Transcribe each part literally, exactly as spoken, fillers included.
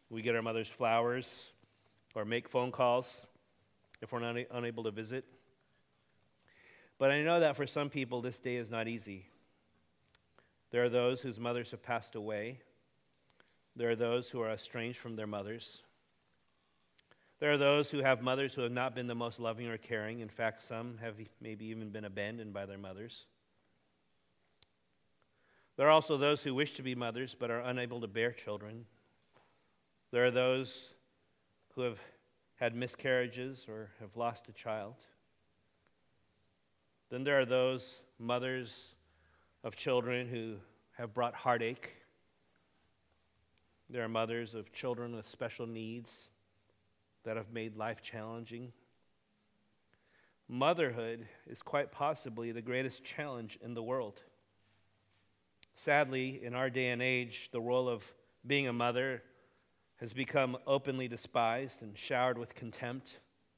We get our mother's flowers or make phone calls if we're not unable to visit. But I know that for some people, this day is not easy. There are those whose mothers have passed away. There are those who are estranged from their mothers. There are those who have mothers who have not been the most loving or caring. In fact, some have maybe even been abandoned by their mothers. There are also those who wish to be mothers but are unable to bear children. There are those who have had miscarriages or have lost a child. Then there are those mothers of children who have brought heartache. There are mothers of children with special needs that have made life challenging. Motherhood is quite possibly the greatest challenge in the world. Sadly, in our day and age, the role of being a mother has become openly despised and showered with contempt.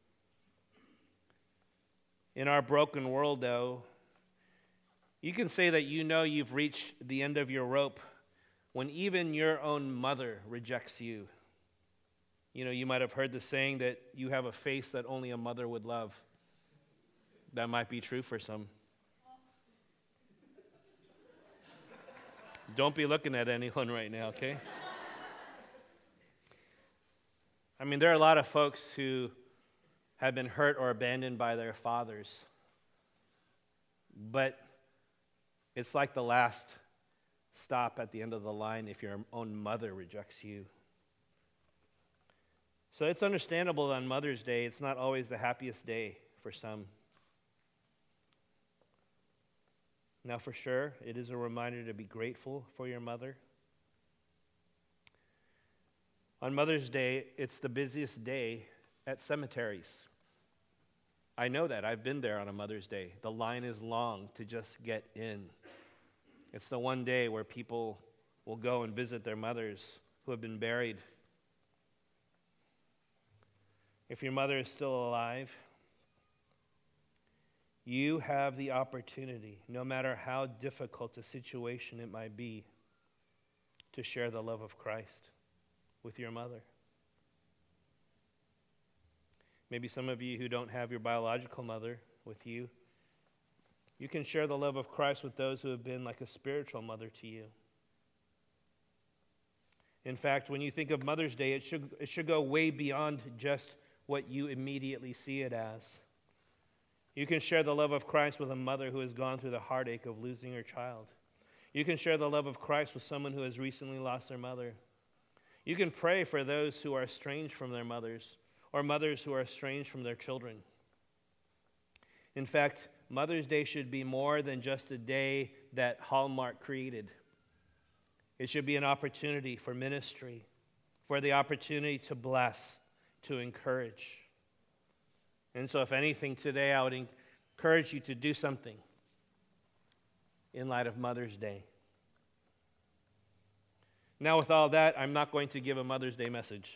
In our broken world, though, you can say that you know you've reached the end of your rope when even your own mother rejects you. You know, you might have heard the saying that you have a face that only a mother would love. That might be true for some. Don't be looking at anyone right now, okay? I mean, there are a lot of folks who have been hurt or abandoned by their fathers. But it's like the last stop at the end of the line if your own mother rejects you. So it's understandable that on Mother's Day, it's not always the happiest day for some. Now, for sure, it is a reminder to be grateful for your mother. On Mother's Day, it's the busiest day at cemeteries. I know that. I've been there on a Mother's Day. The line is long to just get in. It's the one day where people will go and visit their mothers who have been buried. If your mother is still alive, you have the opportunity, no matter how difficult a situation it might be, to share the love of Christ with your mother. Maybe some of you who don't have your biological mother with you, you can share the love of Christ with those who have been like a spiritual mother to you. In fact, when you think of Mother's Day, it should, it should go way beyond just what you immediately see it as. You can share the love of Christ with a mother who has gone through the heartache of losing her child. You can share the love of Christ with someone who has recently lost their mother. You can pray for those who are estranged from their mothers, or mothers who are estranged from their children. In fact, Mother's Day should be more than just a day that Hallmark created. It should be an opportunity for ministry, for the opportunity to bless, to encourage. And so if anything today, I would encourage you to do something in light of Mother's Day. Now, with all that, I'm not going to give a Mother's Day message.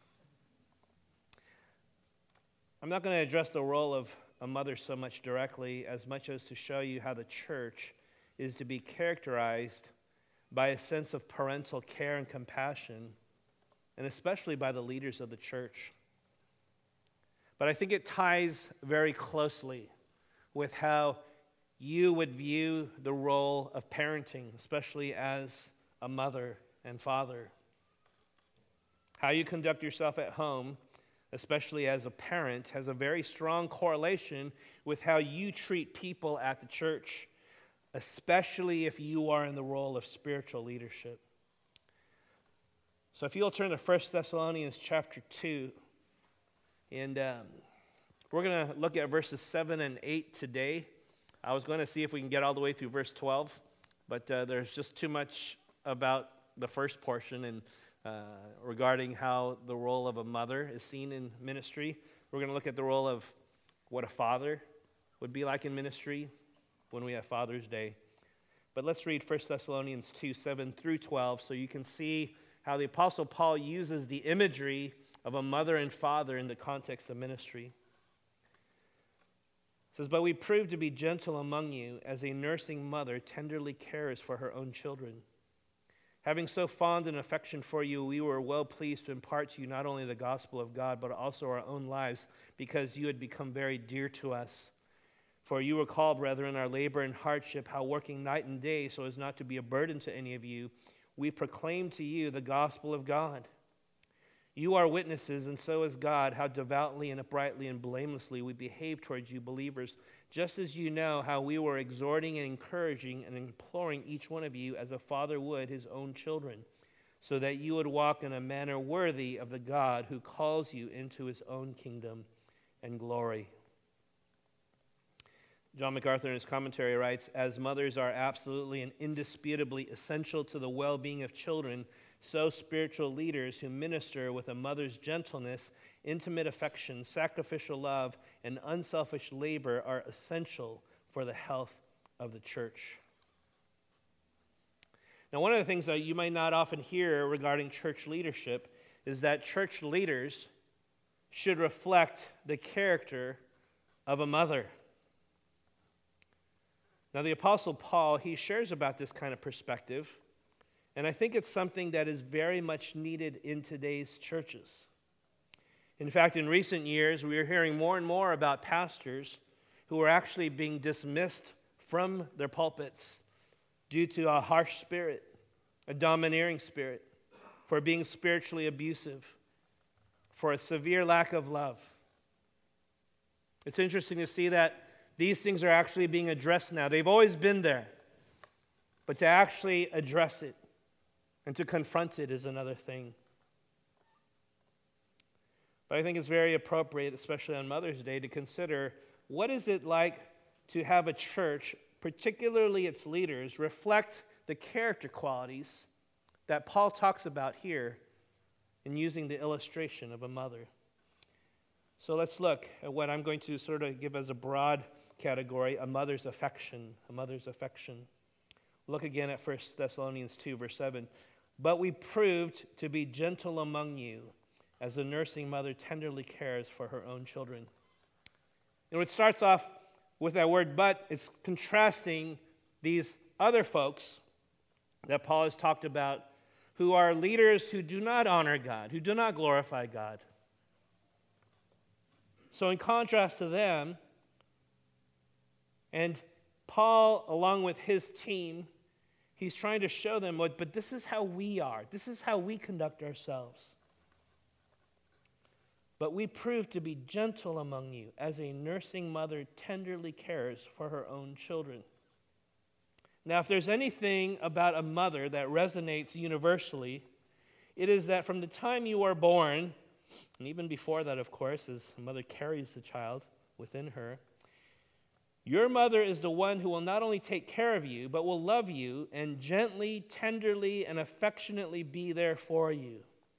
I'm not going to address the role of a mother so much directly, as much as to show you how the church is to be characterized by a sense of parental care and compassion, and especially by the leaders of the church. But I think it ties very closely with how you would view the role of parenting, especially as a mother and father. How you conduct yourself at home, especially as a parent, has a very strong correlation with how you treat people at the church, especially if you are in the role of spiritual leadership. So if you'll turn to First Thessalonians chapter two, and um, we're going to look at verses seven and eight today. I was going to see if we can get all the way through verse twelve, but uh, there's just too much about the first portion and uh, regarding how the role of a mother is seen in ministry. We're going to look at the role of what a father would be like in ministry when we have Father's Day. But let's read First Thessalonians two, seven through twelve, so you can see how the Apostle Paul uses the imagery of a mother and father in the context of ministry. It says, "But we prove to be gentle among you, as a nursing mother tenderly cares for her own children. Having so fond an affection for you, we were well pleased to impart to you not only the gospel of God, but also our own lives, because you had become very dear to us. For you recall, brethren, our labor and hardship, how working night and day so as not to be a burden to any of you, we proclaim to you the gospel of God. You are witnesses, and so is God, how devoutly and uprightly and blamelessly we behave towards you believers, just as you know how we were exhorting and encouraging and imploring each one of you as a father would his own children, so that you would walk in a manner worthy of the God who calls you into his own kingdom and glory. John MacArthur in his commentary writes, as mothers are absolutely and indisputably essential to the well-being of children, so spiritual leaders who minister with a mother's gentleness, intimate affection, sacrificial love, and unselfish labor are essential for the health of the church. Now, one of the things that you might not often hear regarding church leadership is that church leaders should reflect the character of a mother. Now, the Apostle Paul, he shares about this kind of perspective, and I think it's something that is very much needed in today's churches. In fact, in recent years, we are hearing more and more about pastors who are actually being dismissed from their pulpits due to a harsh spirit, a domineering spirit, for being spiritually abusive, for a severe lack of love. It's interesting to see that these things are actually being addressed now. They've always been there, but to actually address it and to confront it is another thing. But I think it's very appropriate, especially on Mother's Day, to consider what is it like to have a church, particularly its leaders, reflect the character qualities that Paul talks about here in using the illustration of a mother. So let's look at what I'm going to sort of give as a broad category, a mother's affection, a mother's affection. Look again at First Thessalonians two, verse seven. But we proved to be gentle among you, as a nursing mother tenderly cares for her own children. And it starts off with that word but, it's contrasting these other folks that Paul has talked about who are leaders who do not honor God, who do not glorify God. So in contrast to them, and Paul, along with his team, he's trying to show them, what, but this is how we are. This is how we conduct ourselves. But we prove to be gentle among you, as a nursing mother tenderly cares for her own children. Now, if there's anything about a mother that resonates universally, it is that from the time you are born, and even before that, of course, as a mother carries the child within her, your mother is the one who will not only take care of you, but will love you and gently, tenderly, and affectionately be there for you.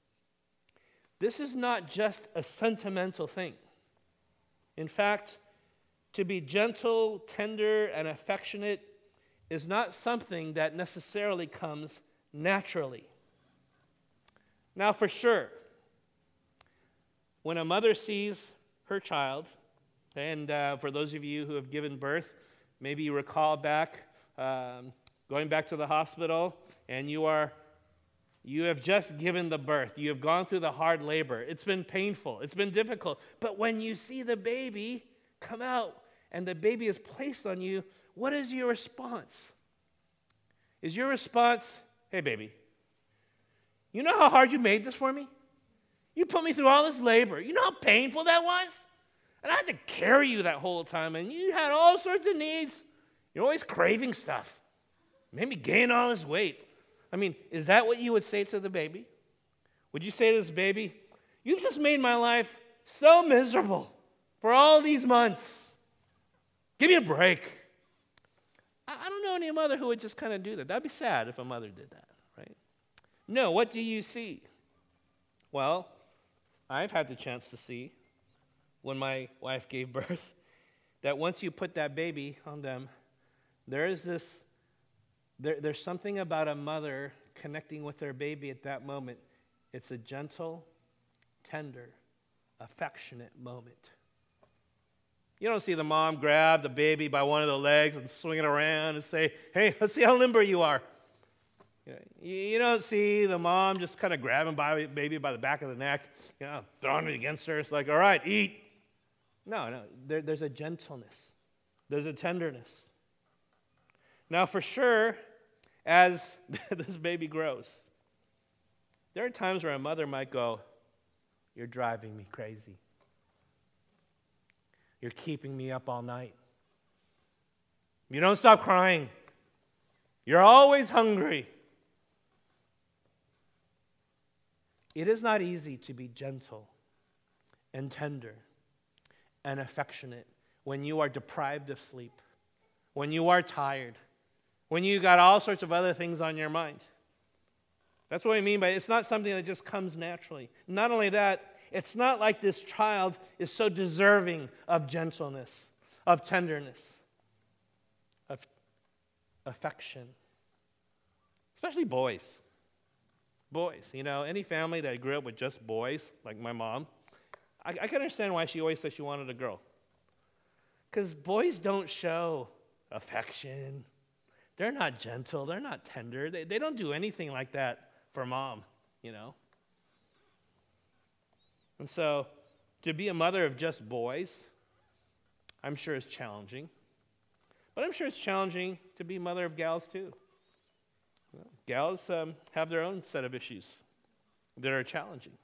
This is not just a sentimental thing. In fact, to be gentle, tender, and affectionate is not something that necessarily comes naturally. Now, for sure, when a mother sees her child, and uh, for those of you who have given birth, maybe you recall back, um, going back to the hospital, and you are You have just given the birth. You have gone through the hard labor. It's been painful. It's been difficult. But when you see the baby come out and the baby is placed on you, what is your response? Is your response, hey, baby, you know how hard you made this for me? You put me through all this labor. You know how painful that was? And I had to carry you that whole time, and you had all sorts of needs. You're always craving stuff. Made me gain all this weight. I mean, is that what you would say to the baby? Would you say to this baby, you've just made my life so miserable for all these months. Give me a break. I don't know any mother who would just kind of do that. That'd be sad if a mother did that, right? No, what do you see? Well, I've had the chance to see when my wife gave birth that once you put that baby on them, there is this There, there's something about a mother connecting with their baby at that moment. It's a gentle, tender, affectionate moment. You don't see the mom grab the baby by one of the legs and swing it around and say, hey, let's see how limber you are. You know, you don't see the mom just kind of grabbing by baby by the back of the neck, you know, throwing it against her. It's like, all right, eat. No, no, there, there's a gentleness. There's a tenderness. Now, for sure, as this baby grows, there are times where a mother might go, you're driving me crazy. You're keeping me up all night. You don't stop crying. You're always hungry. It is not easy to be gentle and tender and affectionate when you are deprived of sleep, when you are tired, when you got all sorts of other things on your mind. That's what I mean by it's not something that just comes naturally. Not only that, it's not like this child is so deserving of gentleness, of tenderness, of affection. Especially boys. Boys. You know, any family that grew up with just boys, like my mom, I, I can understand why she always said she wanted a girl. Because boys don't show affection. They're not gentle. They're not tender. They, they don't do anything like that for mom, you know. And so, to be a mother of just boys, I'm sure is challenging. But I'm sure it's challenging to be mother of gals too. You know, gals um, have their own set of issues that are challenging.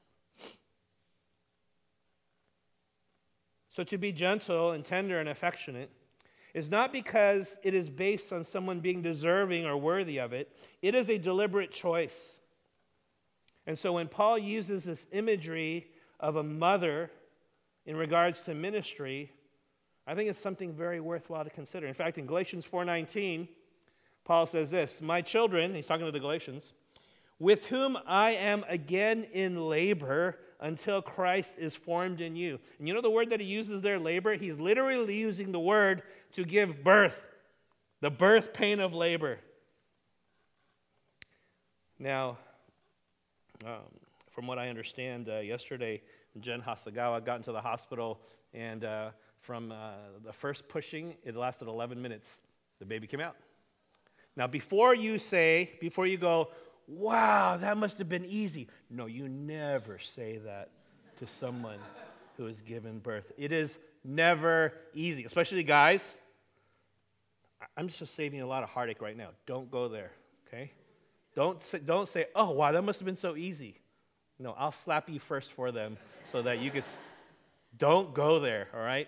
So to be gentle and tender and affectionate is not because it is based on someone being deserving or worthy of it. It is a deliberate choice. And so when Paul uses this imagery of a mother in regards to ministry, I think it's something very worthwhile to consider. In fact, in Galatians four nineteen, Paul says this, my children, he's talking to the Galatians, with whom I am again in labor until Christ is formed in you. And you know the word that he uses there, labor? He's literally using the word to give birth, the birth pain of labor. Now, um, from what I understand, uh, yesterday, Jen Hasagawa got into the hospital, and uh, from uh, the first pushing, it lasted eleven minutes. The baby came out. Now, before you say, before you go, wow, that must have been easy. No, you never say that to someone who has given birth. It is never easy, especially guys. I'm just saving a lot of heartache right now. Don't go there, okay? Don't say, don't say, oh, wow, that must have been so easy. No, I'll slap you first for them so that you could. Don't go there, all right?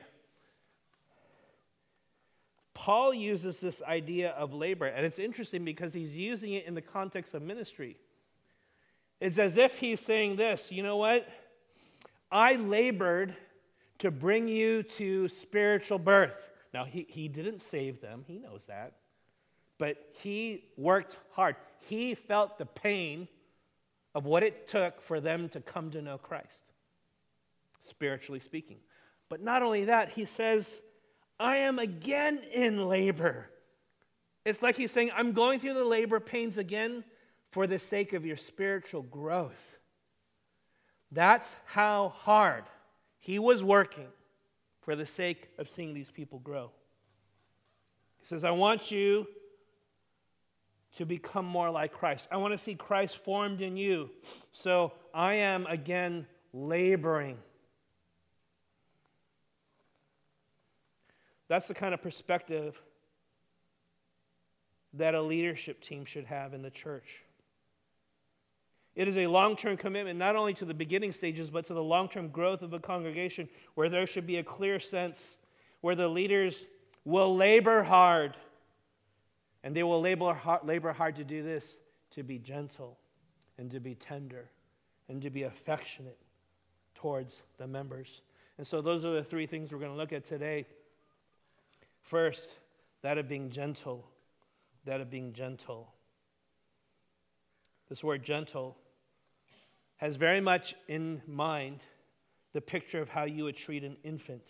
Paul uses this idea of labor, and it's interesting because he's using it in the context of ministry. It's as if he's saying this, you know what? I labored to bring you to spiritual birth. Now, he, he didn't save them. He knows that. But he worked hard. He felt the pain of what it took for them to come to know Christ, spiritually speaking. But not only that, he says, I am again in labor. It's like he's saying, I'm going through the labor pains again for the sake of your spiritual growth. That's how hard he was working for the sake of seeing these people grow. He says, I want you to become more like Christ. I want to see Christ formed in you. So I am again laboring. That's the kind of perspective that a leadership team should have in the church. It is a long-term commitment not only to the beginning stages, but to the long-term growth of a congregation where there should be a clear sense where the leaders will labor hard. And they will labor hard, labor hard to do this, to be gentle and to be tender and to be affectionate towards the members. And so those are the three things we're going to look at today. First, that of being gentle, that of being gentle. This word gentle has very much in mind the picture of how you would treat an infant.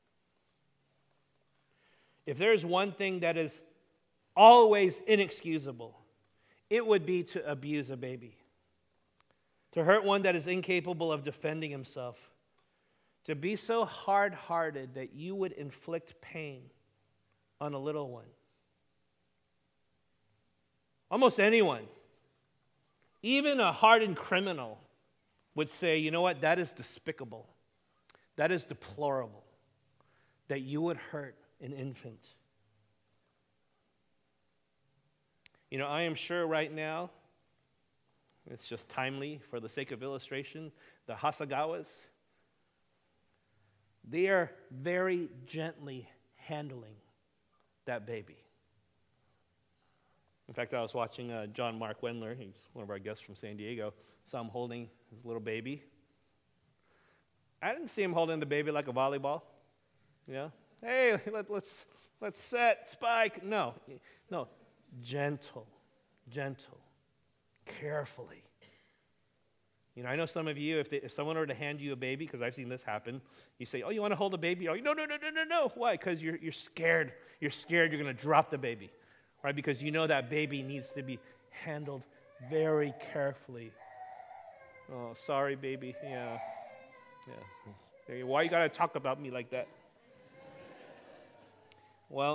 If there is one thing that is always inexcusable, it would be to abuse a baby, to hurt one that is incapable of defending himself, to be so hard-hearted that you would inflict pain on a little one. Almost anyone Even a hardened criminal would say, you know what, that is despicable. That is deplorable, that you would hurt an infant. You know, I am sure right now, it's just timely for the sake of illustration, the Hasagawas, they are very gently handling that baby. In fact, I was watching uh, John Mark Wendler, he's one of our guests from San Diego, saw him holding his little baby. I didn't see him holding the baby like a volleyball. You know, hey, let, let's let's set, spike. No, no, gentle, gentle, carefully. You know, I know some of you, if, they, if someone were to hand you a baby, because I've seen this happen, you say, oh, you want to hold a baby? Oh, no, no, no, no, no, no. Why? Because you're, you're scared. You're scared you're going to drop the baby, right? Because you know that baby needs to be handled very carefully. Oh, sorry, baby. Yeah. Yeah. Why you got to talk about me like that? Well,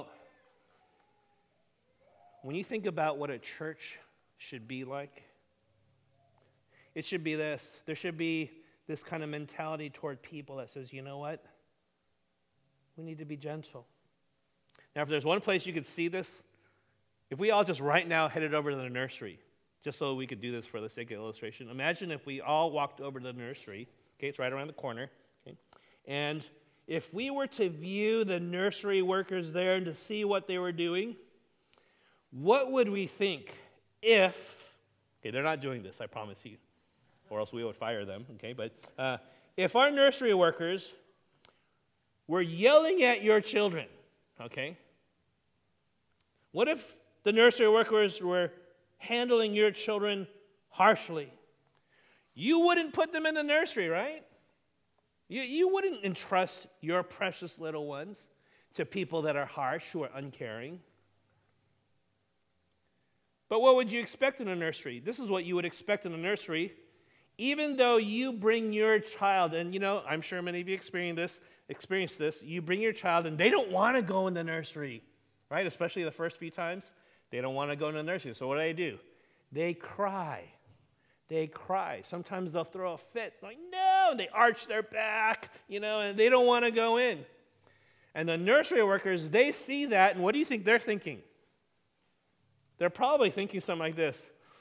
when you think about what a church should be like, it should be this. There should be this kind of mentality toward people that says, you know what? We need to be gentle. Now, if there's one place you could see this, if we all just right now headed over to the nursery, just so we could do this for the sake of illustration, imagine if we all walked over to the nursery. Okay, it's right around the corner. Okay, and if we were to view the nursery workers there and to see what they were doing, what would we think if, okay, they're not doing this, I promise you, or else we would fire them, okay? But uh, if our nursery workers were yelling at your children, okay? What if the nursery workers were handling your children harshly? You wouldn't put them in the nursery, right? You, you wouldn't entrust your precious little ones to people that are harsh, who are uncaring. But what would you expect in a nursery? This is what you would expect in a nursery. Even though you bring your child, and you know, I'm sure many of you experience this, experience this, you bring your child and they don't want to go in the nursery, right? Especially the first few times, they don't want to go in the nursery. So what do they do? They cry. They cry. Sometimes they'll throw a fit, like, no, and they arch their back, you know, and they don't want to go in. And the nursery workers, they see that, and what do you think they're thinking? They're probably thinking something like this.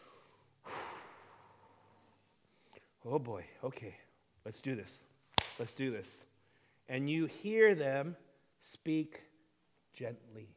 Oh boy, okay, let's do this. Let's do this. And you hear them speak gently.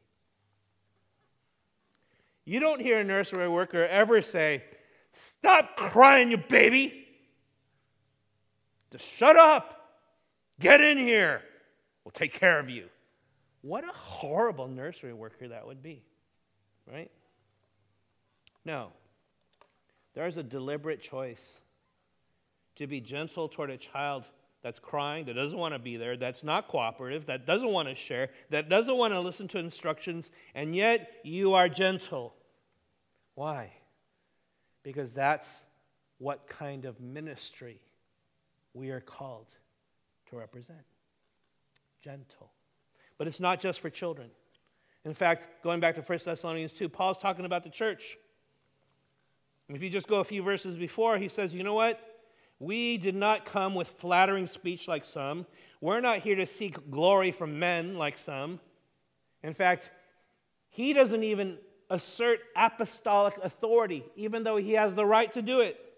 You don't hear a nursery worker ever say, stop crying, you baby. Just shut up. Get in here. We'll take care of you. What a horrible nursery worker that would be, right? No. There's a deliberate choice to be gentle toward a child that's crying, that doesn't want to be there, that's not cooperative, that doesn't want to share, that doesn't want to listen to instructions, and yet you are gentle. Why? Because that's what kind of ministry we are called to represent. Gentle. But it's not just for children. In fact, going back to First Thessalonians two, Paul's talking about the church. And if you just go a few verses before, he says, you know what? We did not come with flattering speech like some. We're not here to seek glory from men like some. In fact, he doesn't even assert apostolic authority, even though he has the right to do it.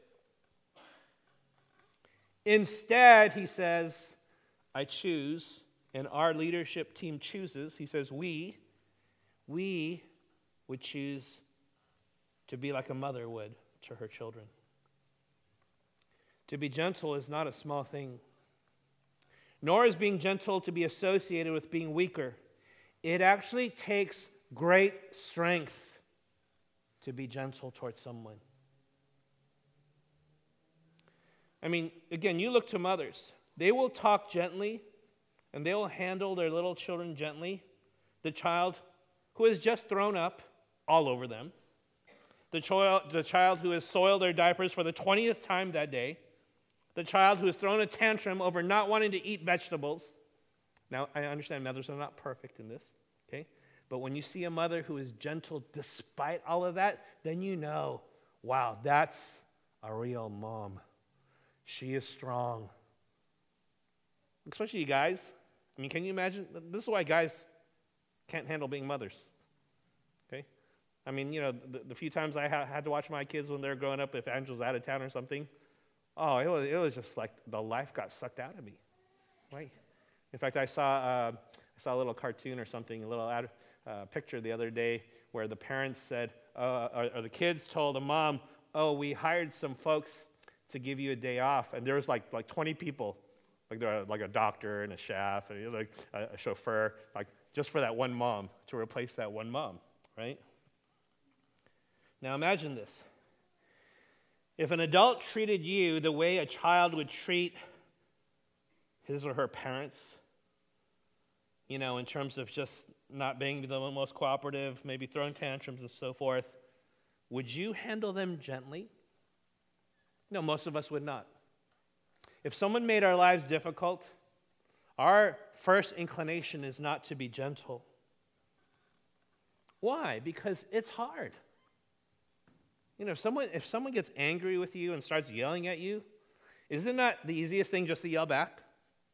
Instead, he says, I choose, and our leadership team chooses. He says, we, we would choose to be like a mother would to her children. To be gentle is not a small thing, nor is being gentle to be associated with being weaker. It actually takes great strength to be gentle towards someone. I mean, again, you look to mothers. They will talk gently, and they will handle their little children gently. The child who has just thrown up all over them. The child, the child who has soiled their diapers for the twentieth time that day. The child who has thrown a tantrum over not wanting to eat vegetables. Now, I understand mothers are not perfect in this, okay? But when you see a mother who is gentle despite all of that, then you know, wow, that's a real mom. She is strong. Especially you guys. I mean, can you imagine? This is why guys can't handle being mothers. Okay? I mean, you know, the, the few times I ha- had to watch my kids when they were growing up, if Angela's out of town or something, oh, it was, it was just like the life got sucked out of me. Right? In fact, I saw uh, I saw a little cartoon or something, a little ad, uh, picture the other day where the parents said, uh, or, or the kids told the mom, oh, we hired some folks to give you a day off. And there was like like twenty people, like there were like a doctor and a chef and you know, like a, a chauffeur, like just for that one mom, to replace that one mom, right? Now imagine this. If an adult treated you the way a child would treat his or her parents, you know, in terms of just not being the most cooperative, maybe throwing tantrums and so forth, would you handle them gently? No, most of us would not. If someone made our lives difficult, our first inclination is not to be gentle. Why? Because it's hard. You know, if someone, if someone gets angry with you and starts yelling at you, isn't it not the easiest thing just to yell back?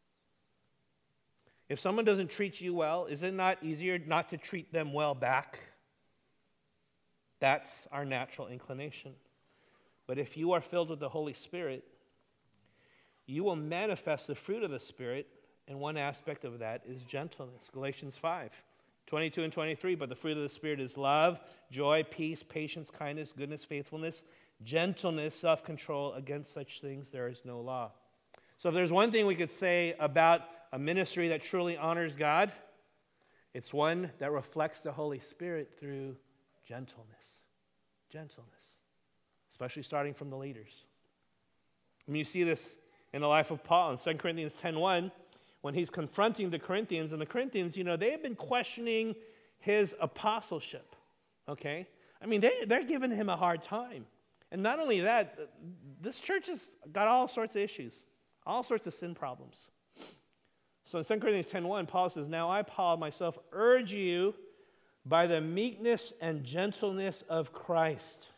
If someone doesn't treat you well, is it not easier not to treat them well back? That's our natural inclination. But if you are filled with the Holy Spirit, you will manifest the fruit of the Spirit, and one aspect of that is gentleness. Galatians five, twenty-two and twenty-three, but the fruit of the Spirit is love, joy, peace, patience, kindness, goodness, faithfulness, gentleness, self-control. Against such things there is no law. So if there's one thing we could say about a ministry that truly honors God, it's one that reflects the Holy Spirit through gentleness. Gentleness. Especially starting from the leaders. I mean, you see this in the life of Paul in Second Corinthians ten one, when he's confronting the Corinthians. And the Corinthians, you know, they have been questioning his apostleship. Okay? I mean, they, they're giving him a hard time. And not only that, this church has got all sorts of issues. All sorts of sin problems. So in Second Corinthians ten one, Paul says, now I, Paul, myself, urge you by the meekness and gentleness of Christ.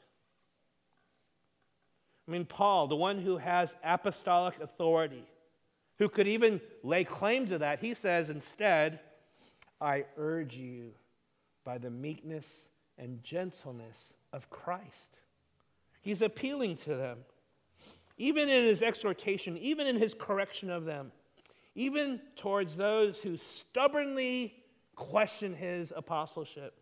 I mean, Paul, the one who has apostolic authority, who could even lay claim to that, he says instead, I urge you by the meekness and gentleness of Christ. He's appealing to them. Even in his exhortation, even in his correction of them, even towards those who stubbornly question his apostleship,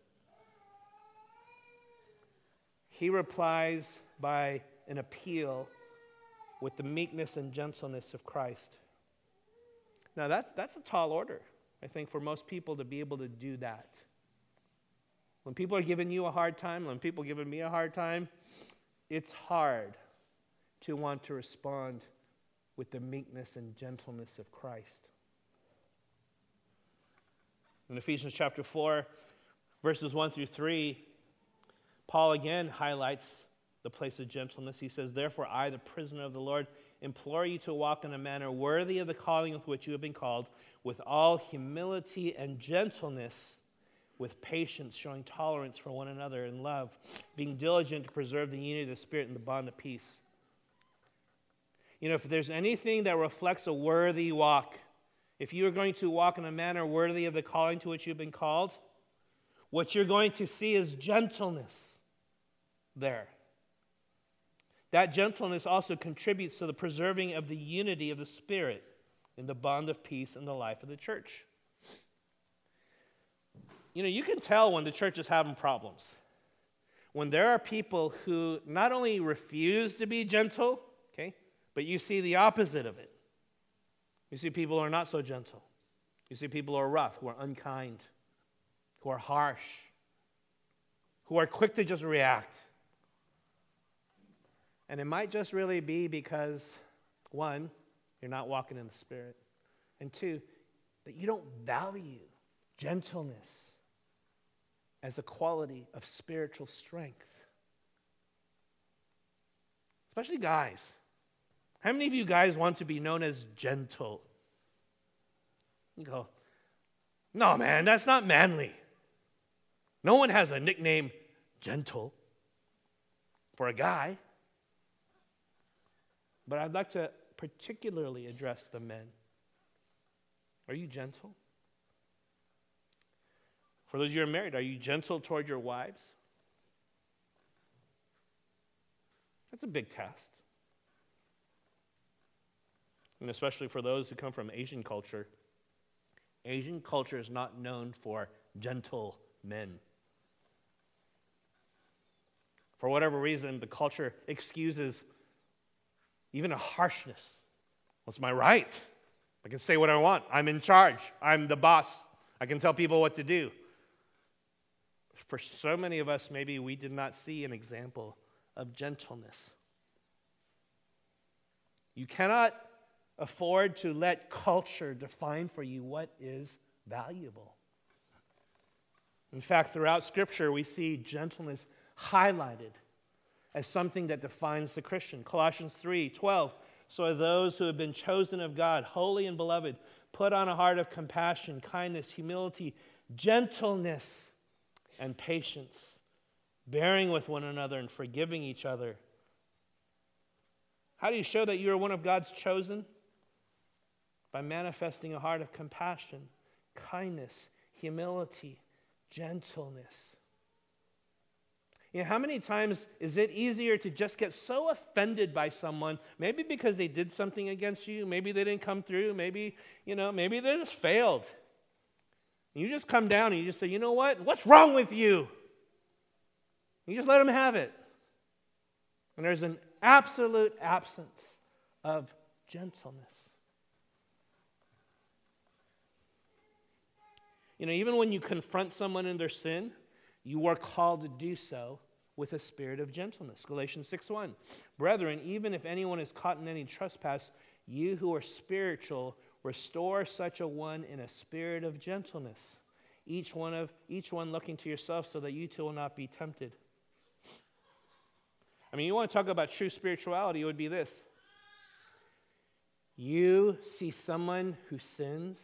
he replies by an appeal with the meekness and gentleness of Christ. Now that's that's a tall order, I think, for most people to be able to do that. When people are giving you a hard time, when people are giving me a hard time, it's hard to want to respond with the meekness and gentleness of Christ. In Ephesians chapter four, verses one through three, Paul again highlights the place of gentleness. He says, therefore I, the prisoner of the Lord, implore you to walk in a manner worthy of the calling with which you have been called, with all humility and gentleness, with patience, showing tolerance for one another in love, being diligent to preserve the unity of the Spirit in the bond of peace. You know, if there's anything that reflects a worthy walk, if you are going to walk in a manner worthy of the calling to which you've been called, what you're going to see is gentleness there. That gentleness also contributes to the preserving of the unity of the Spirit in the bond of peace in the life of the church. You know, you can tell when the church is having problems. When there are people who not only refuse to be gentle, okay, but you see the opposite of it. You see people who are not so gentle. You see people who are rough, who are unkind, who are harsh, who are quick to just react. And it might just really be because, one, you're not walking in the Spirit, and two, that you don't value gentleness as a quality of spiritual strength. Especially guys. How many of you guys want to be known as gentle? You go, no, man, that's not manly. No one has a nickname gentle for a guy. But I'd like to particularly address the men. Are you gentle? For those of you who are married, are you gentle toward your wives? That's a big test. And especially for those who come from Asian culture. Asian culture is not known for gentle men. For whatever reason, the culture excuses even a harshness. Well, it's my right. I can say what I want. I'm in charge. I'm the boss. I can tell people what to do. For so many of us, maybe we did not see an example of gentleness. You cannot afford to let culture define for you what is valuable. In fact, throughout Scripture, we see gentleness highlighted as something that defines the Christian. Colossians three twelve, so those who have been chosen of God, holy and beloved, put on a heart of compassion, kindness, humility, gentleness, and patience, bearing with one another and forgiving each other. How do you show that you are one of God's chosen? By manifesting a heart of compassion, kindness, humility, gentleness. You know, how many times is it easier to just get so offended by someone, maybe because they did something against you, maybe they didn't come through, maybe, you know, maybe they just failed. You just come down and you just say, you know what? What's wrong with you? You just let them have it. And there's an absolute absence of gentleness. You know, even when you confront someone in their sin, you are called to do so with a spirit of gentleness. Galatians six one. Brethren, even if anyone is caught in any trespass, you who are spiritual, restore such a one in a spirit of gentleness. Each one of each one looking to yourself so that you too will not be tempted. I mean, you want to talk about true spirituality, it would be this. You see someone who sins.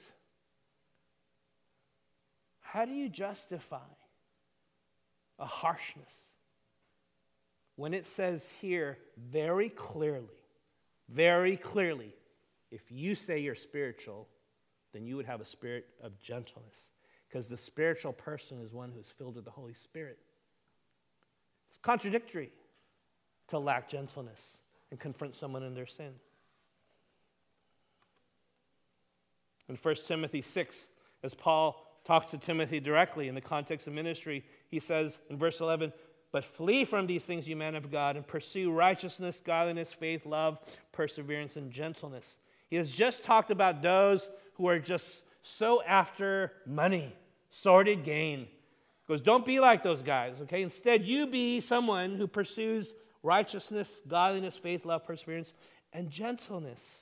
How do you justify a harshness when it says here very clearly, very clearly, if you say you're spiritual, then you would have a spirit of gentleness, because the spiritual person is one who's filled with the Holy Spirit. It's contradictory to lack gentleness and confront someone in their sin. In First Timothy six, as Paul talks to Timothy directly in the context of ministry, he says in verse eleven, but flee from these things, you men of God, and pursue righteousness, godliness, faith, love, perseverance, and gentleness. He has just talked about those who are just so after money, sordid gain. He goes, don't be like those guys, okay? Instead, you be someone who pursues righteousness, godliness, faith, love, perseverance, and gentleness.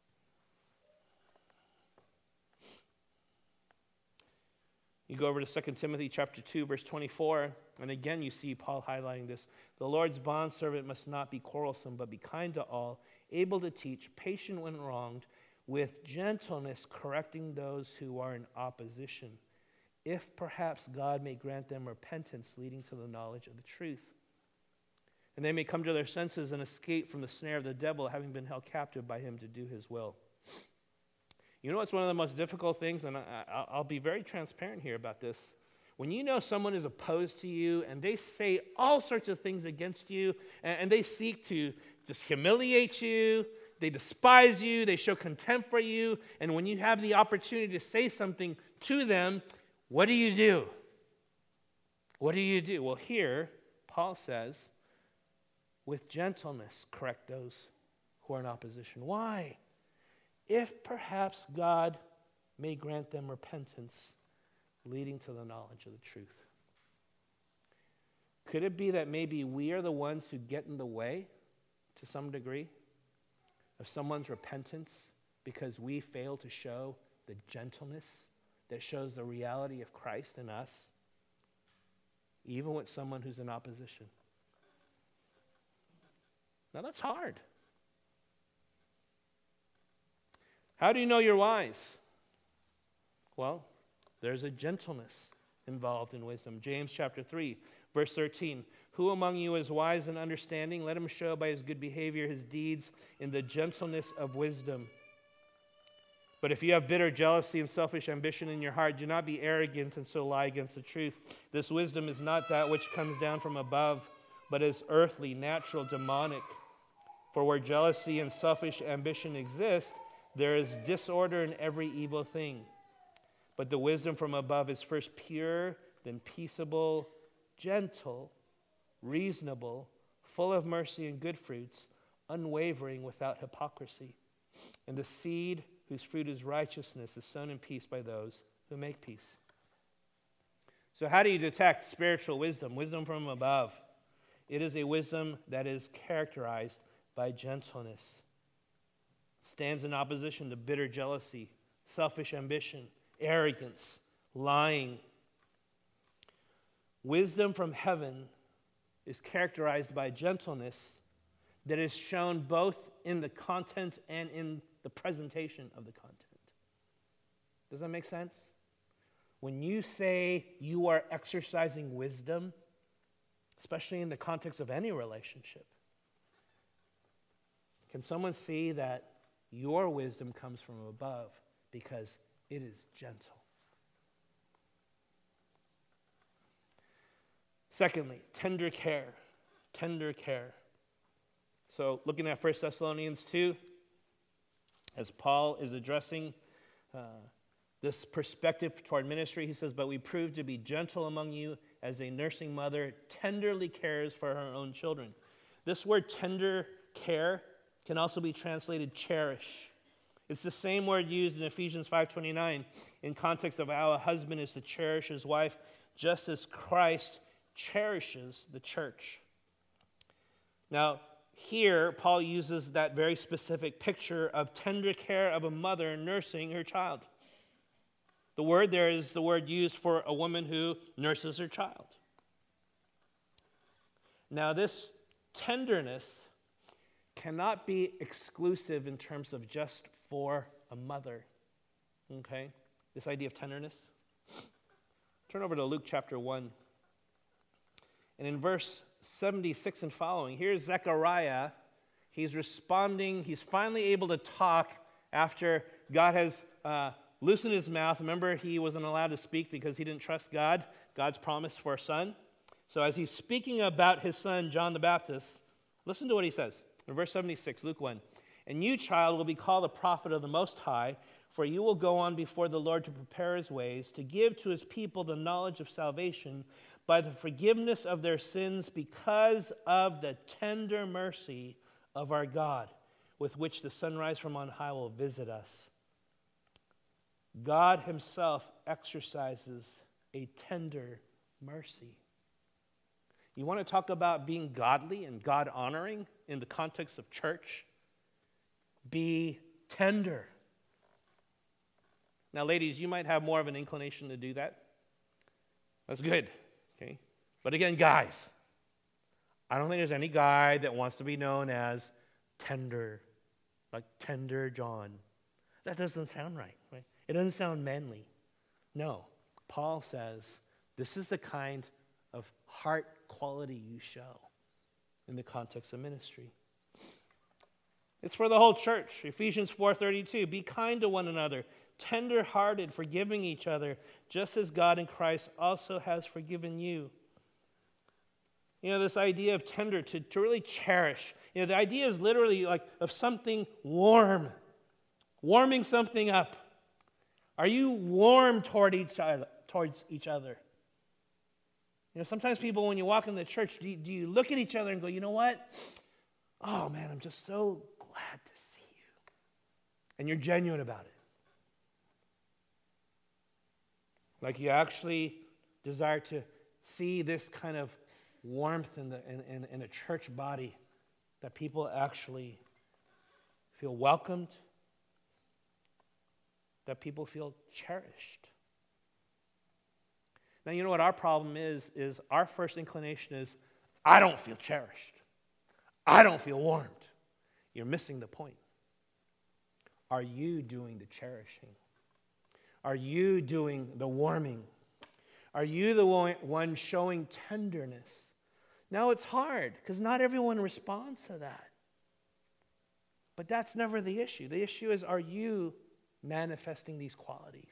You go over to Second Timothy chapter two, verse twenty-four, and again you see Paul highlighting this. The Lord's bondservant must not be quarrelsome, but be kind to all, able to teach, patient when wronged, with gentleness correcting those who are in opposition, if perhaps God may grant them repentance leading to the knowledge of the truth. And they may come to their senses and escape from the snare of the devil, having been held captive by him to do his will. You know what's one of the most difficult things, and I, I, I'll be very transparent here about this. When you know someone is opposed to you and they say all sorts of things against you, and, and they seek to just humiliate you, they despise you, they show contempt for you, and when you have the opportunity to say something to them, what do you do? What do you do? Well, here, Paul says, with gentleness, correct those who are in opposition. Why? If perhaps God may grant them repentance, leading to the knowledge of the truth. Could it be that maybe we are the ones who get in the way, to some degree, of someone's repentance because we fail to show the gentleness that shows the reality of Christ in us, even with someone who's in opposition? Now that's hard. How do you know you're wise? Well, there's a gentleness involved in wisdom. James chapter three, verse thirteen. Who among you is wise and understanding? Let him show by his good behavior his deeds in the gentleness of wisdom. But if you have bitter jealousy and selfish ambition in your heart, do not be arrogant and so lie against the truth. This wisdom is not that which comes down from above, but is earthly, natural, demonic. For where jealousy and selfish ambition exist, there is disorder in every evil thing. But the wisdom from above is first pure, then peaceable, gentle, reasonable, full of mercy and good fruits, unwavering, without hypocrisy. And the seed whose fruit is righteousness is sown in peace by those who make peace. So how do you detect spiritual wisdom? Wisdom from above. It is a wisdom that is characterized by gentleness. Stands in opposition to bitter jealousy, selfish ambition, arrogance, lying. Wisdom from heaven is characterized by gentleness that is shown both in the content and in the presentation of the content. Does that make sense? When you say you are exercising wisdom, especially in the context of any relationship, can someone see that your wisdom comes from above because it is gentle? Secondly, tender care. Tender care. So looking at First Thessalonians two, as Paul is addressing uh, this perspective toward ministry, he says, "But we prove to be gentle among you as a nursing mother tenderly cares for her own children." This word tender care can also be translated cherish. It's the same word used in Ephesians five twenty-nine in context of how a husband is to cherish his wife, just as Christ cherishes the church. Now, here, Paul uses that very specific picture of tender care of a mother nursing her child. The word there is the word used for a woman who nurses her child. Now, this tenderness cannot be exclusive in terms of just for a mother. Okay? This idea of tenderness. Turn over to Luke chapter one. And in verse seventy-six and following, here's Zechariah. He's responding. He's finally able to talk after God has uh, loosened his mouth. Remember, he wasn't allowed to speak because he didn't trust God, God's promise for a son. So as he's speaking about his son, John the Baptist, listen to what he says. In verse seventy-six, Luke one, "And you, child, will be called a prophet of the Most High, for you will go on before the Lord to prepare his ways, to give to his people the knowledge of salvation by the forgiveness of their sins because of the tender mercy of our God, with which the sunrise from on high will visit us." God himself exercises a tender mercy. You want to talk about being godly and God-honoring in the context of church? Be tender. Now, ladies, you might have more of an inclination to do that. That's good. Okay? But again, guys, I don't think there's any guy that wants to be known as tender, like Tender John. That doesn't sound right, right? It doesn't sound manly. No, Paul says this is the kind of heart quality you show in the context of ministry. It's for the whole church. Ephesians four thirty-two, "Be kind to one another, tender-hearted, forgiving each other, just as God in Christ also has forgiven you." You know, this idea of tender, to, to really cherish. You know, the idea is literally like of something warm, warming something up. Are you warm toward each other, towards each other? You know, sometimes people, when you walk in the church, do you, do you look at each other and go, you know what? Oh, man, I'm just so glad to see you. And you're genuine about it. Like you actually desire to see this kind of warmth in, the, in, in, in a church body, that people actually feel welcomed, that people feel cherished. Now, you know what our problem is, is our first inclination is, I don't feel cherished. I don't feel warmed. You're missing the point. Are you doing the cherishing? Are you doing the warming? Are you the one showing tenderness Now it's hard because not everyone responds to that. But that's never the issue. The issue is, are you manifesting these qualities?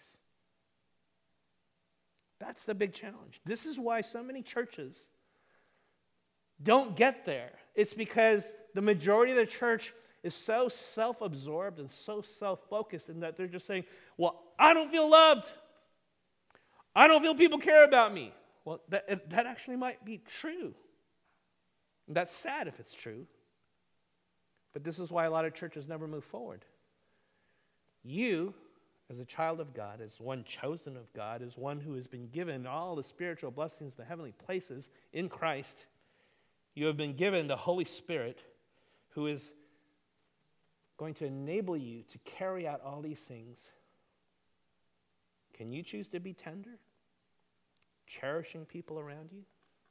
That's the big challenge. This is why so many churches don't get there. It's because the majority of the church is so self-absorbed and so self-focused in that they're just saying, well, I don't feel loved. I don't feel people care about me. Well, that, that actually might be true. That's sad if it's true. But this is why a lot of churches never move forward. You, as a child of God, as one chosen of God, as one who has been given all the spiritual blessings, the heavenly places in Christ, you have been given the Holy Spirit who is going to enable you to carry out all these things. Can you choose to be tender? Cherishing people around you?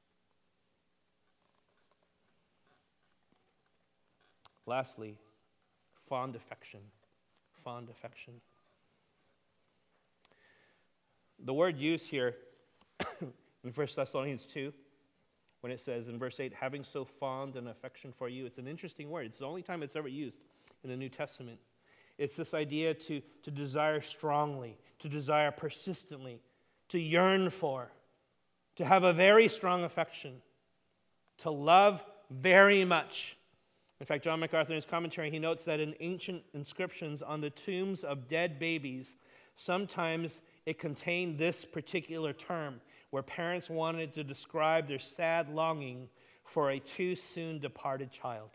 Lastly, fond affection. Fond affection. The word used here in First Thessalonians two, when it says in verse eight, having so fond an affection for you, it's an interesting word. It's the only time it's ever used in the New Testament. It's this idea to, to desire strongly, to desire persistently, to yearn for, to have a very strong affection, to love very much. In fact, John MacArthur in his commentary, he notes that in ancient inscriptions on the tombs of dead babies, sometimes it contained this particular term, where parents wanted to describe their sad longing for a too soon departed child.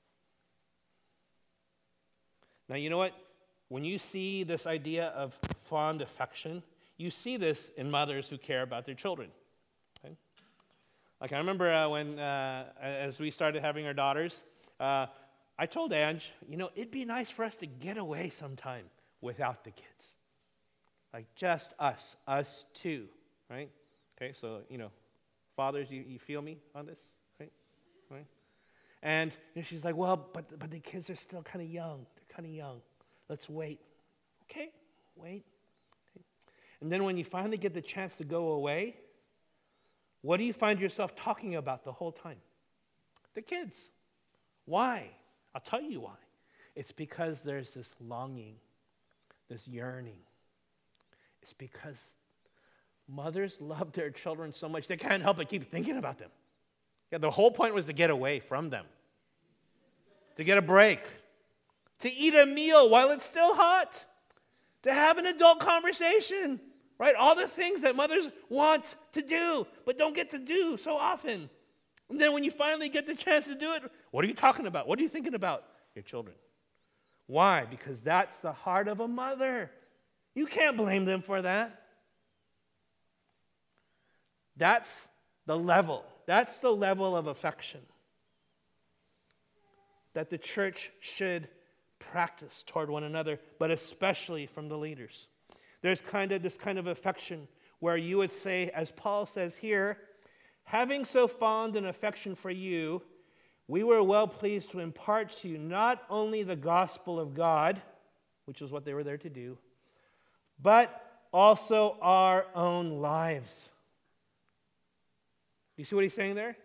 Now, you know what? When you see this idea of fond affection, you see this in mothers who care about their children. Okay? Like I remember uh, when, uh, as we started having our daughters, uh, I told Ange, you know, it'd be nice for us to get away sometime without the kids. Like just us, us two, right? Okay, so, you know, fathers, you, you feel me on this, right? Right? And you know, she's like, well, but but the kids are still kind of young. They're kind of young. Let's wait. Okay, wait. Okay. And then when you finally get the chance to go away, what do you find yourself talking about the whole time? The kids. Why? I'll tell you why. It's because there's this longing, this yearning. It's because mothers love their children so much they can't help but keep thinking about them. Yeah, the whole point was to get away from them, to get a break, to eat a meal while it's still hot, to have an adult conversation, right? All the things that mothers want to do but don't get to do so often. And then when you finally get the chance to do it, what are you talking about? What are you thinking about? Your children. Why? Because that's the heart of a mother. You can't blame them for that. That's the level. That's the level of affection that the church should practice toward one another, but especially from the leaders. There's kind of this kind of affection where you would say, as Paul says here, having so fond an affection for you, we were well pleased to impart to you not only the gospel of God, which is what they were there to do, but also our own lives. You see what he's saying there?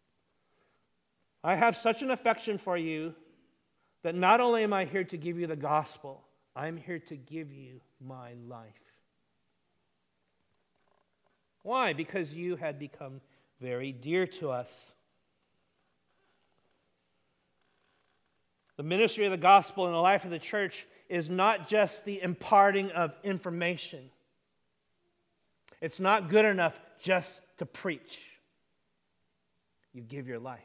I have such an affection for you that not only am I here to give you the gospel, I'm here to give you my life. Why? Because you had become very dear to us. The ministry of the gospel in the life of the church is not just the imparting of information. It's not good enough just to preach. You give your life.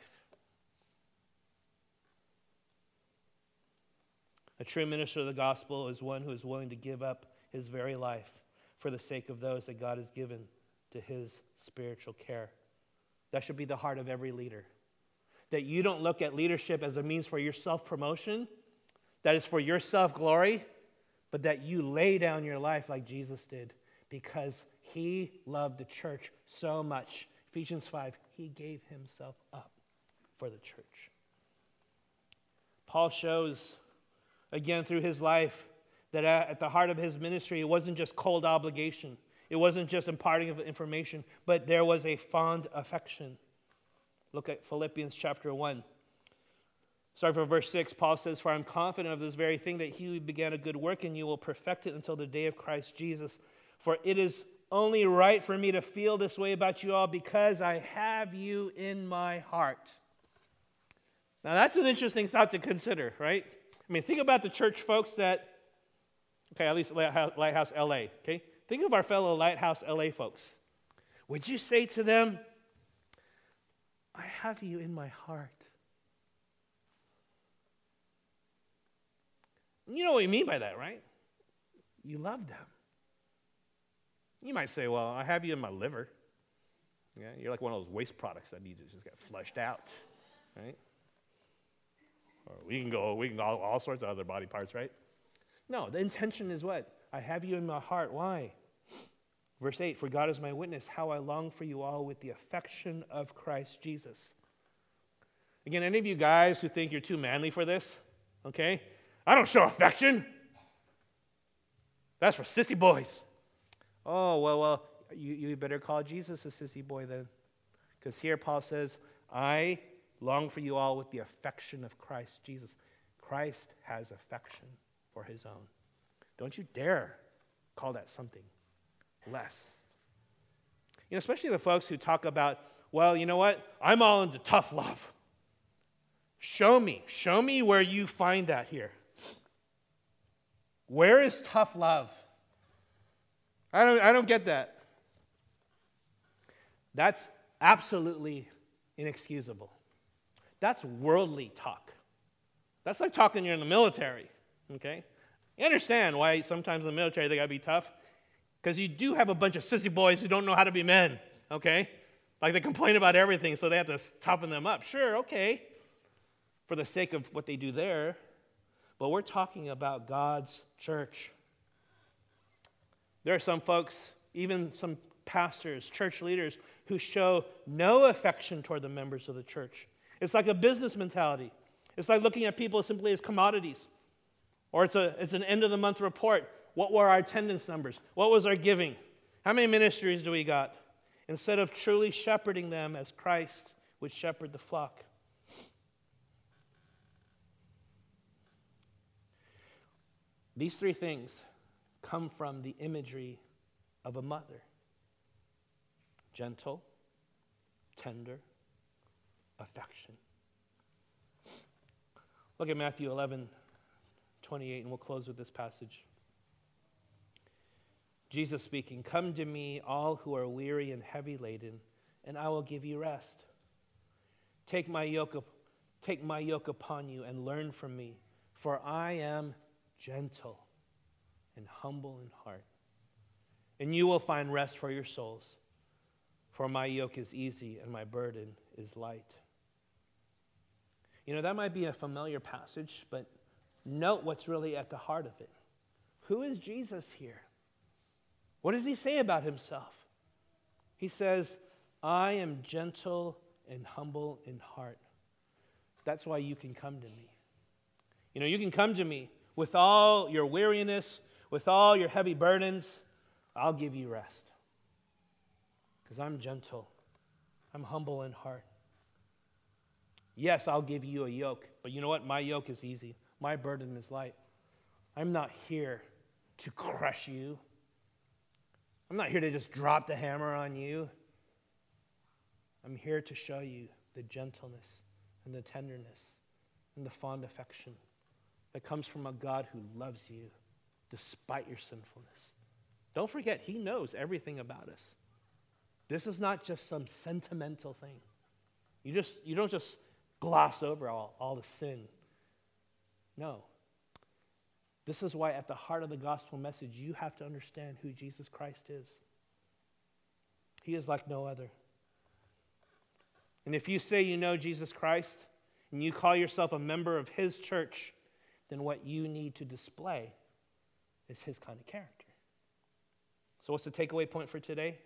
A true minister of the gospel is one who is willing to give up his very life for the sake of those that God has given to his spiritual care. That should be the heart of every leader. That you don't look at leadership as a means for your self-promotion, that is for your self-glory, but that you lay down your life like Jesus did because he loved the church so much. Ephesians five, he gave himself up for the church. Paul shows, again through his life, that at the heart of his ministry, it wasn't just cold obligation. It wasn't just imparting of information, but there was a fond affection. Look at Philippians chapter one. Starting from verse six, Paul says, "For I'm confident of this very thing, that he who began a good work in you will perfect it until the day of Christ Jesus. For it is only right for me to feel this way about you all because I have you in my heart." Now that's an interesting thought to consider, right? I mean, think about the church folks that, okay, at least Lighthouse L A, okay? Think of our fellow Lighthouse L A folks. Would you say to them, "I have you in my heart"? You know what we mean by that, right? You love them. You might say, "Well, I have you in my liver." Yeah, you're like one of those waste products that need to just get flushed out, right? Or we can go, we can go all, all sorts of other body parts, right? No, the intention is what? I have you in my heart. Why? Verse eight, "For God is my witness, how I long for you all with the affection of Christ Jesus." Again, any of you guys who think you're too manly for this, okay? I don't show affection. That's for sissy boys. Oh, well, well, you, you better call Jesus a sissy boy then. Because here Paul says, "I long for you all with the affection of Christ Jesus." Christ has affection for his own. Don't you dare call that something less. You know, especially the folks who talk about, "Well, you know what? I'm all into tough love." Show me. Show me where you find that here. Where is tough love? I don't, I don't get that. That's absolutely inexcusable. That's worldly talk. That's like talking you're in the military, okay? You understand why sometimes in the military they got to be tough? Because you do have a bunch of sissy boys who don't know how to be men, okay? Like they complain about everything, so they have to toughen them up. Sure, okay, for the sake of what they do there. But we're talking about God's church. There are some folks, even some pastors, church leaders, who show no affection toward the members of the church. It's like a business mentality. It's like looking at people simply as commodities. Or it's a it's an end-of-the-month report. What were our attendance numbers? What was our giving? How many ministries do we got? Instead of truly shepherding them as Christ would shepherd the flock. These three things come from the imagery of a mother. Gentle, tender, affection. Look at Matthew eleven, twenty-eight, and we'll close with this passage. Jesus speaking, "Come to me, all who are weary and heavy laden, and I will give you rest. Take my yoke, up, take my yoke upon you and learn from me, for I am gentle and humble in heart, and you will find rest for your souls. For my yoke is easy and my burden is light." You know, that might be a familiar passage, but note what's really at the heart of it. Who is Jesus here? What does he say about himself? He says, "I am gentle and humble in heart." That's why you can come to me. You know, you can come to me with all your weariness, with all your heavy burdens. I'll give you rest. Because I'm gentle. I'm humble in heart. Yes, I'll give you a yoke. But you know what? My yoke is easy. My burden is light. I'm not here to crush you. I'm not here to just drop the hammer on you. I'm here to show you the gentleness and the tenderness and the fond affection that comes from a God who loves you despite your sinfulness. Don't forget, he knows everything about us. This is not just some sentimental thing. You just you don't just gloss over all, all the sin. No. This is why at the heart of the gospel message, you have to understand who Jesus Christ is. He is like no other. And if you say you know Jesus Christ and you call yourself a member of his church, then what you need to display is his kind of character. So what's the takeaway point for today?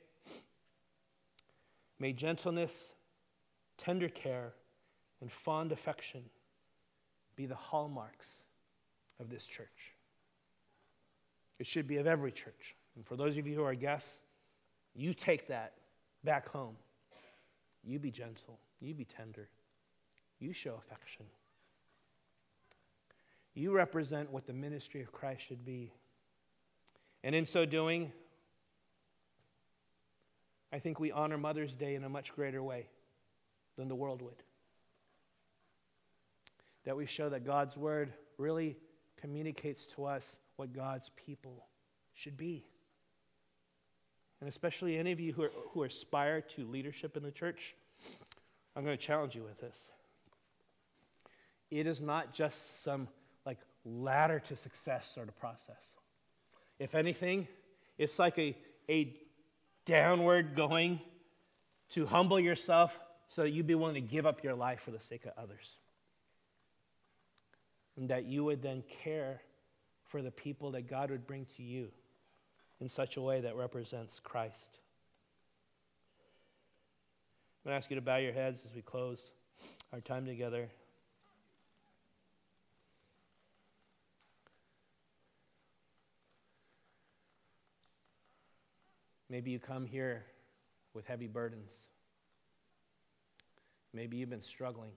May gentleness, tender care, and fond affection be the hallmarks of this church. It should be of every church. And for those of you who are guests, you take that back home. You be gentle. You be tender. You show affection. You represent what the ministry of Christ should be. And in so doing, I think we honor Mother's Day in a much greater way than the world would. That we show that God's word really communicates to us what God's people should be. And especially any of you who, are, who aspire to leadership in the church, I'm going to challenge you with this. It is not just some like ladder to success sort of process. If anything, it's like a, a downward going to humble yourself so that you'd be willing to give up your life for the sake of others. And that you would then care for the people that God would bring to you in such a way that represents Christ. I'm going to ask you to bow your heads as we close our time together. Maybe you come here with heavy burdens. Maybe you've been struggling.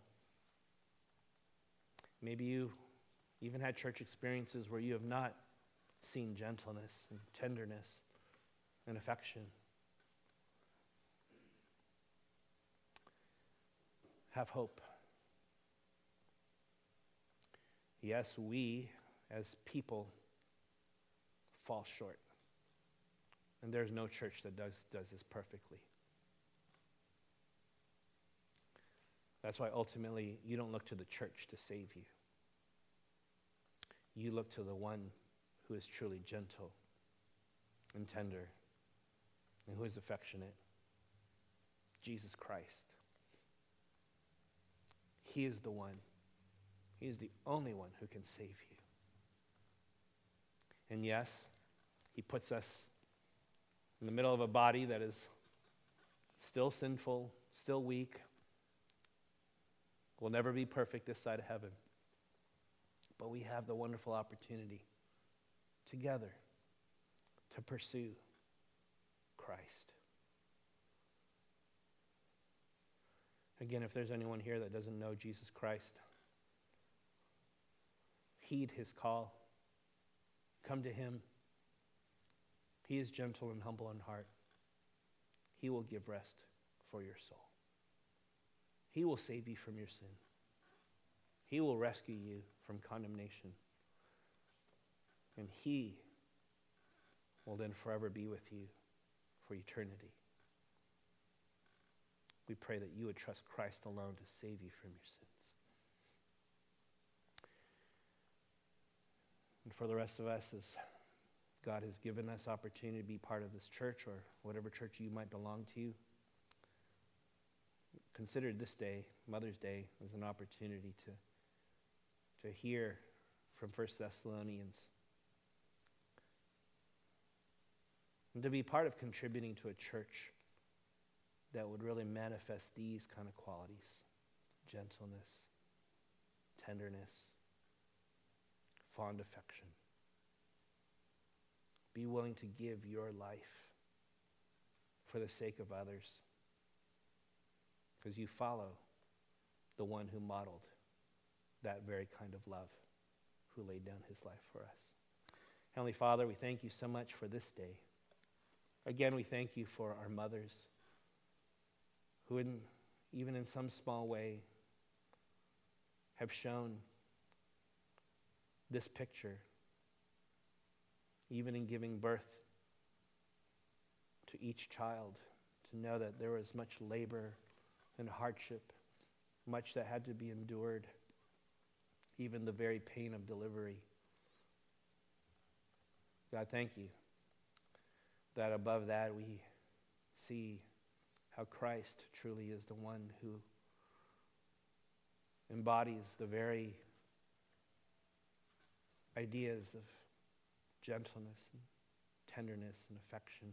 Maybe you even had church experiences where you have not seen gentleness and tenderness and affection. Have hope. Yes, we as people fall short. And there's no church that does, does this perfectly. That's why ultimately you don't look to the church to save you. You look to the one who is truly gentle and tender and who is affectionate, Jesus Christ. He is the one. He is the only one who can save you. And yes, he puts us in the middle of a body that is still sinful, still weak, will never be perfect this side of heaven. But we have the wonderful opportunity together to pursue Christ. Again, if there's anyone here that doesn't know Jesus Christ, heed his call. Come to him. He is gentle and humble in heart. He will give rest for your soul. He will save you from your sin. He will rescue you from condemnation. And he will then forever be with you for eternity. We pray that you would trust Christ alone to save you from your sins. And for the rest of us, as God has given us opportunity to be part of this church or whatever church you might belong to, consider this day, Mother's Day, as an opportunity to to hear from First Thessalonians and to be part of contributing to a church that would really manifest these kind of qualities: gentleness, tenderness, fond affection. Be willing to give your life for the sake of others, because you follow the one who modeled that very kind of love, who laid down his life for us. Heavenly Father, we thank you so much for this day. Again, we thank you for our mothers who, in, even in some small way, have shown this picture, even in giving birth to each child, to know that there was much labor and hardship, much that had to be endured, even the very pain of delivery. God, thank you that above that we see how Christ truly is the one who embodies the very ideas of gentleness and tenderness and affection.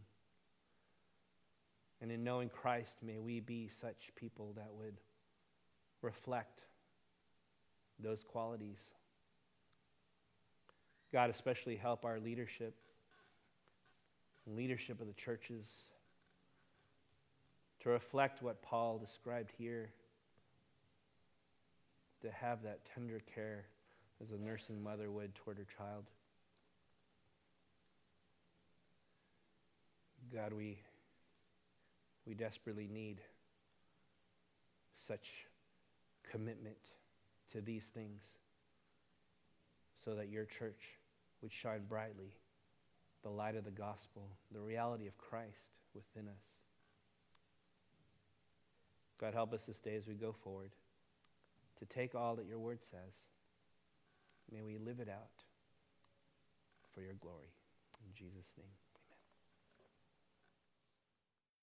And in knowing Christ, may we be such people that would reflect those qualities. God, especially help our leadership and leadership of the churches to reflect what Paul described here to have that tender care as a nursing mother would toward her child. God, we, we desperately need such commitment to these things so that your church would shine brightly the light of the gospel, the reality of Christ within us. God, help us this day as we go forward to take all that your word says. May we live it out for your glory. In Jesus' name.